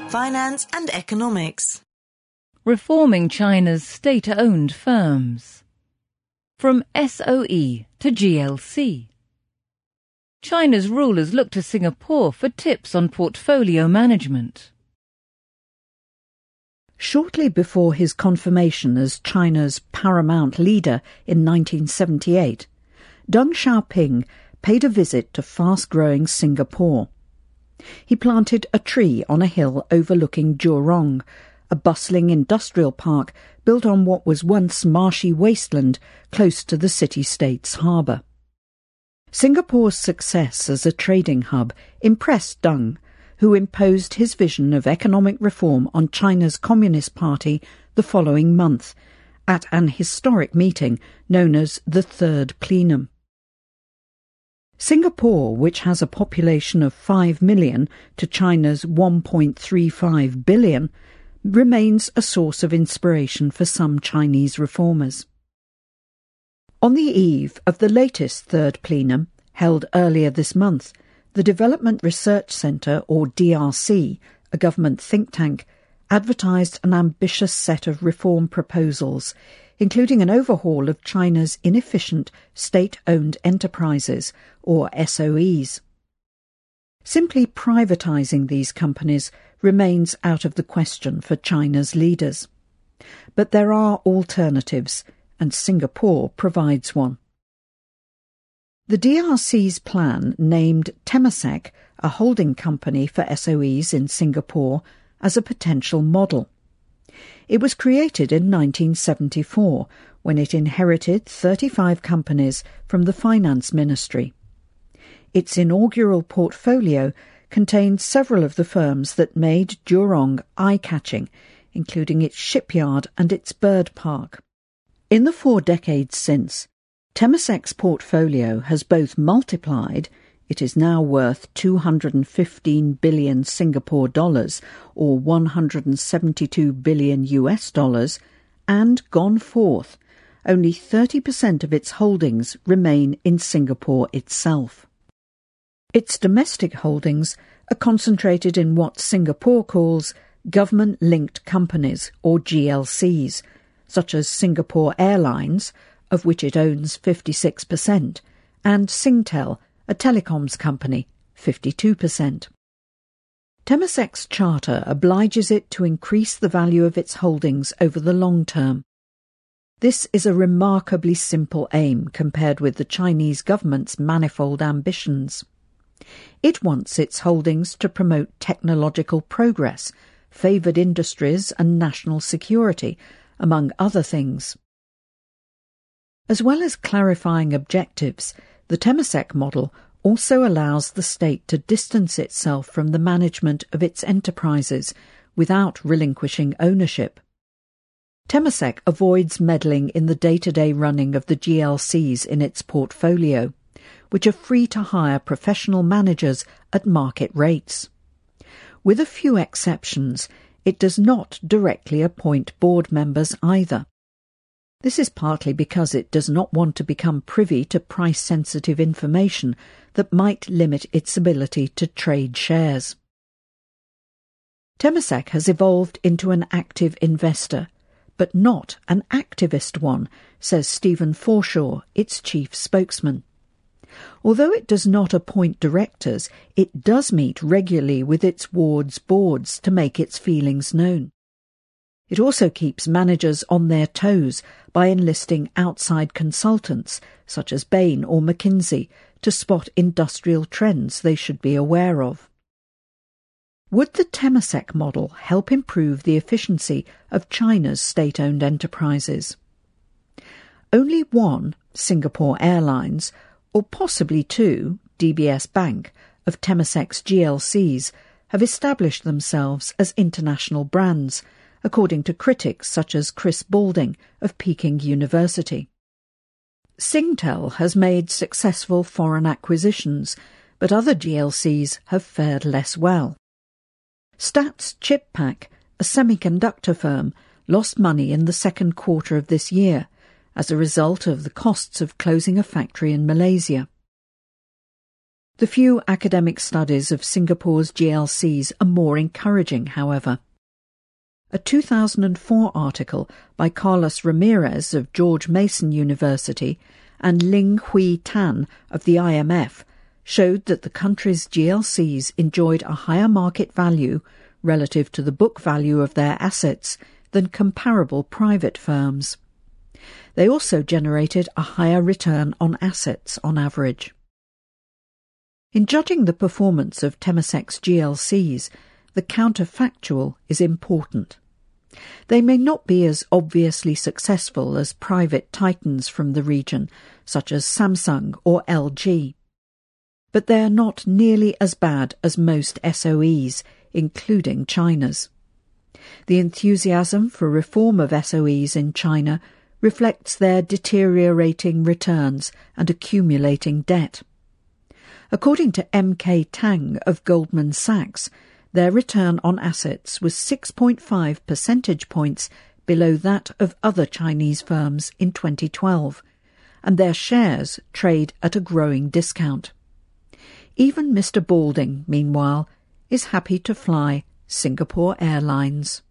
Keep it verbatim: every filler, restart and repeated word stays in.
finance and economics. Reforming China's state-owned firms. From S O E to G L C. China's rulers look to Singapore for tips on portfolio management. Shortly before his confirmation as China's paramount leader in nineteen seventy-eight, Deng Xiaoping paid a visit to fast-growing Singapore. He planted a tree on a hill overlooking Jurong, a bustling industrial park built on what was once marshy wasteland close to the city-state's harbour. Singapore's success as a trading hub impressed Deng, who imposed his vision of economic reform on China's Communist Party the following month, at an historic meeting known as the Third Plenum. Singapore, which has a population of five million to China's one point three five billion, remains a source of inspiration for some Chinese reformers. On the eve of the latest Third Plenum, held earlier this month, the Development Research Centre, or D R C, a government think tank, advertised an ambitious set of reform proposals, including an overhaul of China's inefficient state-owned enterprises, or S O Es. Simply privatising these companies remains out of the question for China's leaders. But there are alternatives, and Singapore provides one. The D R C's plan named Temasek, a holding company for S O Es in Singapore, as a potential model. It was created in nineteen seventy-four, when it inherited thirty-five companies from the Finance Ministry. Its inaugural portfolio contained several of the firms that made Jurong eye-catching, including its shipyard and its bird park. In the four decades since, Temasek's portfolio has both multiplied — it is now worth two hundred fifteen billion Singapore dollars, or one hundred seventy-two billion U S dollars, and gone forth. Only thirty percent of its holdings remain in Singapore itself. Its domestic holdings are concentrated in what Singapore calls government-linked companies, or G L Cs, such as Singapore Airlines, of which it owns fifty-six percent, and Singtel, a telecoms company, fifty-two percent. Temasek's charter obliges it to increase the value of its holdings over the long term. This is a remarkably simple aim compared with the Chinese government's manifold ambitions. It wants its holdings to promote technological progress, favoured industries and national security, among other things. As well as clarifying objectives, the Temasek model also allows the state to distance itself from the management of its enterprises without relinquishing ownership. Temasek avoids meddling in the day-to-day running of the G L Cs in its portfolio, which are free to hire professional managers at market rates. With a few exceptions, it does not directly appoint board members either. This is partly because it does not want to become privy to price-sensitive information that might limit its ability to trade shares. Temasek has evolved into an active investor, but not an activist one, says Stephen Forshaw, its chief spokesman. Although it does not appoint directors, it does meet regularly with its ward's boards to make its feelings known. It also keeps managers on their toes by enlisting outside consultants, such as Bain or McKinsey, to spot industrial trends they should be aware of. Would the Temasek model help improve the efficiency of China's state-owned enterprises? Only one, Singapore Airlines, or possibly two, D B S Bank, of Temasek's G L Cs have established themselves as international brands, according to critics such as Chris Balding of Peking University. Singtel has made successful foreign acquisitions, but other G L Cs have fared less well. Stats Chippak, a semiconductor firm, lost money in the second quarter of this year as a result of the costs of closing a factory in Malaysia. The few academic studies of Singapore's G L Cs are more encouraging, however. A two thousand four article by Carlos Ramirez of George Mason University and Ling Hui Tan of the I M F showed that the country's G L Cs enjoyed a higher market value relative to the book value of their assets than comparable private firms. They also generated a higher return on assets on average. In judging the performance of Temasek's G L Cs, the counterfactual is important. They may not be as obviously successful as private titans from the region, such as Samsung or L G. But they are not nearly as bad as most S O Es, including China's. The enthusiasm for reform of S O Es in China reflects their deteriorating returns and accumulating debt. According to M K Tang of Goldman Sachs, their return on assets was six point five percentage points below that of other Chinese firms in twenty twelve, and their shares trade at a growing discount. Even Mister Balding, meanwhile, is happy to fly Singapore Airlines.